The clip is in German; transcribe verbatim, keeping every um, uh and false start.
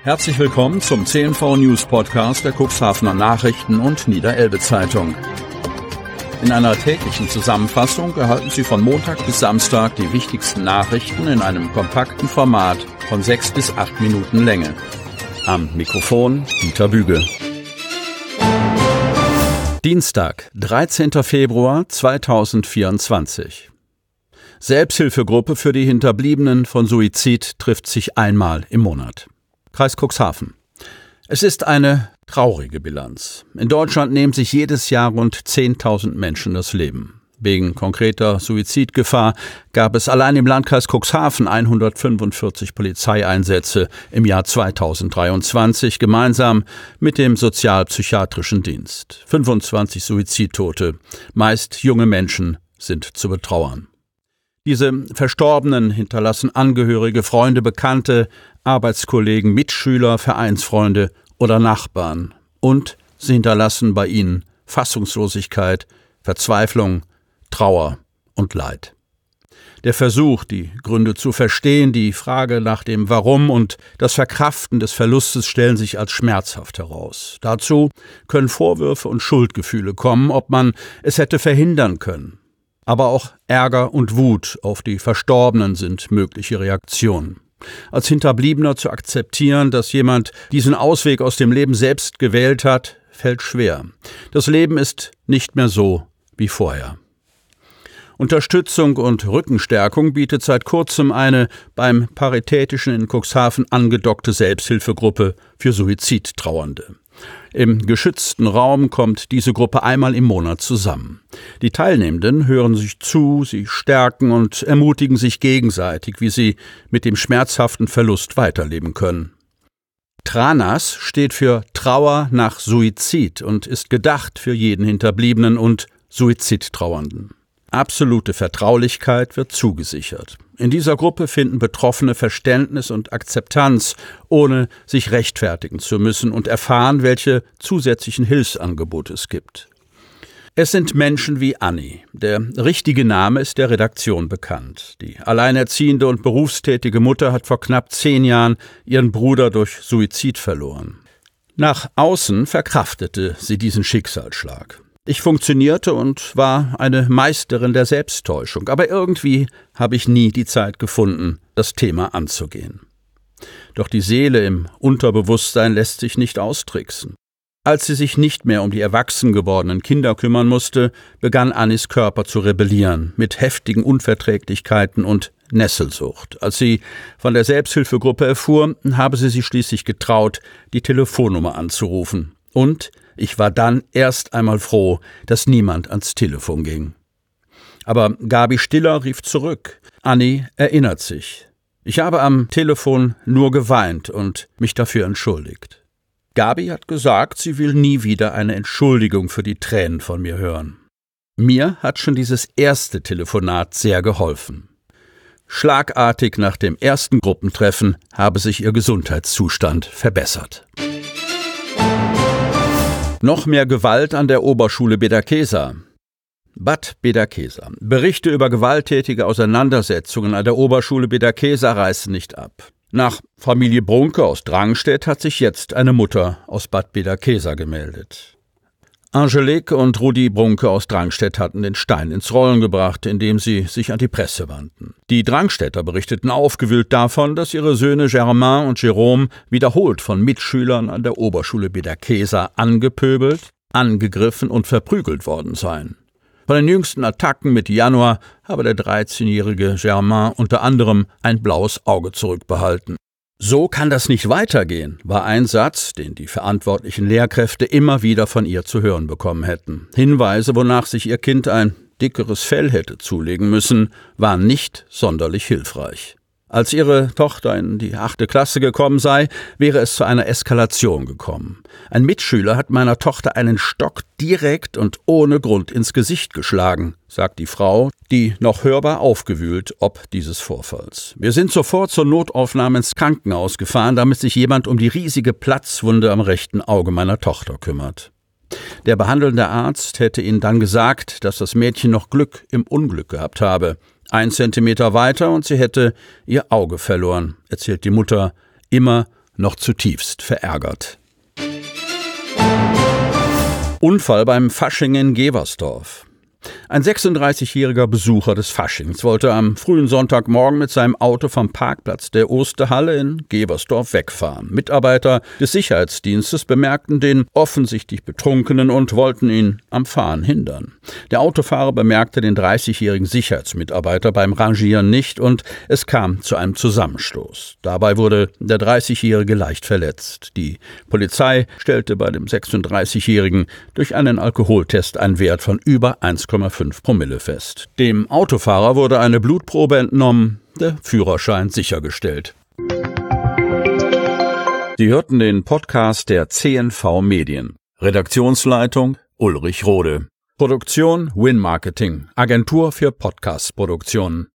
Herzlich willkommen zum C N V News Podcast der Cuxhavener Nachrichten und Niederelbe Zeitung. In einer täglichen Zusammenfassung erhalten Sie von Montag bis Samstag die wichtigsten Nachrichten in einem kompakten Format von sechs bis acht Minuten Länge. Am Mikrofon Dieter Büge. Dienstag, dreizehnter Februar zweitausendvierundzwanzig. Selbsthilfegruppe für die Hinterbliebenen von Suizid trifft sich einmal im Monat. Kreis Cuxhaven. Es ist eine traurige Bilanz. In Deutschland nehmen sich jedes Jahr rund zehntausend Menschen das Leben. Wegen konkreter Suizidgefahr gab es allein im Landkreis Cuxhaven hundertfünfundvierzig Polizeieinsätze im Jahr zweitausenddreiundzwanzig, gemeinsam mit dem Sozialpsychiatrischen Dienst. fünfundzwanzig Suizidtote, meist junge Menschen, sind zu betrauern. Diese Verstorbenen hinterlassen Angehörige, Freunde, Bekannte, Arbeitskollegen, Mitschüler, Vereinsfreunde oder Nachbarn. Und sie hinterlassen bei ihnen Fassungslosigkeit, Verzweiflung, Trauer und Leid. Der Versuch, die Gründe zu verstehen, die Frage nach dem Warum und das Verkraften des Verlustes stellen sich als schmerzhaft heraus. Dazu können Vorwürfe und Schuldgefühle kommen, ob man es hätte verhindern können. Aber auch Ärger und Wut auf die Verstorbenen sind mögliche Reaktionen. Als Hinterbliebener zu akzeptieren, dass jemand diesen Ausweg aus dem Leben selbst gewählt hat, fällt schwer. Das Leben ist nicht mehr so wie vorher. Unterstützung und Rückenstärkung bietet seit kurzem eine beim Paritätischen in Cuxhaven angedockte Selbsthilfegruppe für Suizidtrauernde. Im geschützten Raum kommt diese Gruppe einmal im Monat zusammen. Die Teilnehmenden hören sich zu, sie stärken und ermutigen sich gegenseitig, wie sie mit dem schmerzhaften Verlust weiterleben können. TRANAS steht für Trauer nach Suizid und ist gedacht für jeden Hinterbliebenen und Suizidtrauernden. Absolute Vertraulichkeit wird zugesichert. In dieser Gruppe finden Betroffene Verständnis und Akzeptanz, ohne sich rechtfertigen zu müssen, und erfahren, welche zusätzlichen Hilfsangebote es gibt. Es sind Menschen wie Anni. Der richtige Name ist der Redaktion bekannt. Die alleinerziehende und berufstätige Mutter hat vor knapp zehn Jahren ihren Bruder durch Suizid verloren. Nach außen verkraftete sie diesen Schicksalsschlag. Ich funktionierte und war eine Meisterin der Selbsttäuschung, aber irgendwie habe ich nie die Zeit gefunden, das Thema anzugehen. Doch die Seele im Unterbewusstsein lässt sich nicht austricksen. Als sie sich nicht mehr um die erwachsen gewordenen Kinder kümmern musste, begann Annis Körper zu rebellieren, mit heftigen Unverträglichkeiten und Nesselsucht. Als sie von der Selbsthilfegruppe erfuhr, habe sie sich schließlich getraut, die Telefonnummer anzurufen. Und ich war dann erst einmal froh, dass niemand ans Telefon ging. Aber Gabi Stiller rief zurück. Anni erinnert sich. Ich habe am Telefon nur geweint und mich dafür entschuldigt. Gabi hat gesagt, sie will nie wieder eine Entschuldigung für die Tränen von mir hören. Mir hat schon dieses erste Telefonat sehr geholfen. Schlagartig nach dem ersten Gruppentreffen habe sich ihr Gesundheitszustand verbessert. Noch mehr Gewalt an der Oberschule Bederkesa. Bad Bederkesa. Berichte über gewalttätige Auseinandersetzungen an der Oberschule Bederkesa reißen nicht ab. Nach Familie Brunke aus Drangstedt hat sich jetzt eine Mutter aus Bad Bederkesa gemeldet. Angelique und Rudi Brunke aus Drangstedt hatten den Stein ins Rollen gebracht, indem sie sich an die Presse wandten. Die Drangstädter berichteten aufgewühlt davon, dass ihre Söhne Germain und Jérôme wiederholt von Mitschülern an der Oberschule Bederkesa angepöbelt, angegriffen und verprügelt worden seien. Von den jüngsten Attacken Mitte Januar habe der dreizehnjährige Germain unter anderem ein blaues Auge zurückbehalten. So kann das nicht weitergehen, war ein Satz, den die verantwortlichen Lehrkräfte immer wieder von ihr zu hören bekommen hätten. Hinweise, wonach sich ihr Kind ein dickeres Fell hätte zulegen müssen, waren nicht sonderlich hilfreich. Als ihre Tochter in die achte Klasse gekommen sei, wäre es zu einer Eskalation gekommen. Ein Mitschüler hat meiner Tochter einen Stock direkt und ohne Grund ins Gesicht geschlagen, sagt die Frau, die noch hörbar aufgewühlt ob dieses Vorfalls. Wir sind sofort zur Notaufnahme ins Krankenhaus gefahren, damit sich jemand um die riesige Platzwunde am rechten Auge meiner Tochter kümmert. Der behandelnde Arzt hätte ihnen dann gesagt, dass das Mädchen noch Glück im Unglück gehabt habe. Ein Zentimeter weiter und sie hätte ihr Auge verloren, erzählt die Mutter, immer noch zutiefst verärgert. Unfall beim Fasching in Geversdorf. Ein sechsunddreißigjähriger Besucher des Faschings wollte am frühen Sonntagmorgen mit seinem Auto vom Parkplatz der Osterhalle in Geversdorf wegfahren. Mitarbeiter des Sicherheitsdienstes bemerkten den offensichtlich Betrunkenen und wollten ihn am Fahren hindern. Der Autofahrer bemerkte den dreißigjährigen Sicherheitsmitarbeiter beim Rangieren nicht und es kam zu einem Zusammenstoß. Dabei wurde der dreißigjährige leicht verletzt. Die Polizei stellte bei dem sechsunddreißigjährigen durch einen Alkoholtest einen Wert von über eins Komma fünf Promille fest. Dem Autofahrer wurde eine Blutprobe entnommen, der Führerschein sichergestellt. Sie hörten den Podcast der C N V Medien. Redaktionsleitung Ulrich Rode. Produktion Win Marketing, Agentur für Podcast-Produktionen.